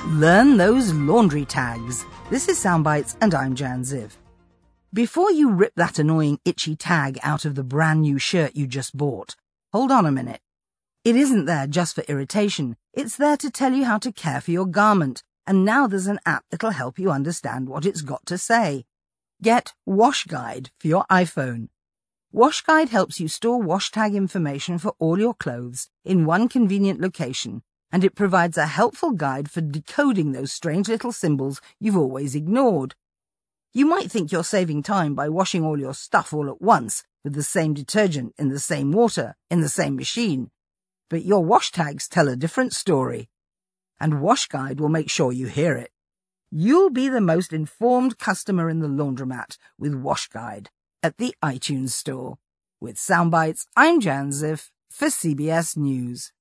Learn those laundry tags. This is Soundbites and I'm Jan Ziv. Before you rip that annoying itchy tag out of the brand new shirt you just bought, hold on a minute. It isn't there just for irritation. It's there to tell you how to care for your garment. And now there's an app that'll help you understand what it's got to say. Get Wash Guide for your iPhone. Wash Guide helps you store wash tag information for all your clothes in one convenient location, and it provides a helpful guide for decoding those strange little symbols you've always ignored. You might think you're saving time by washing all your stuff all at once with the same detergent in the same water in the same machine, but your wash tags tell a different story, and Wash Guide will make sure you hear it. You'll be the most informed customer in the laundromat with Wash Guide at the iTunes Store. With Soundbites, I'm Jan Ziv for CBS News.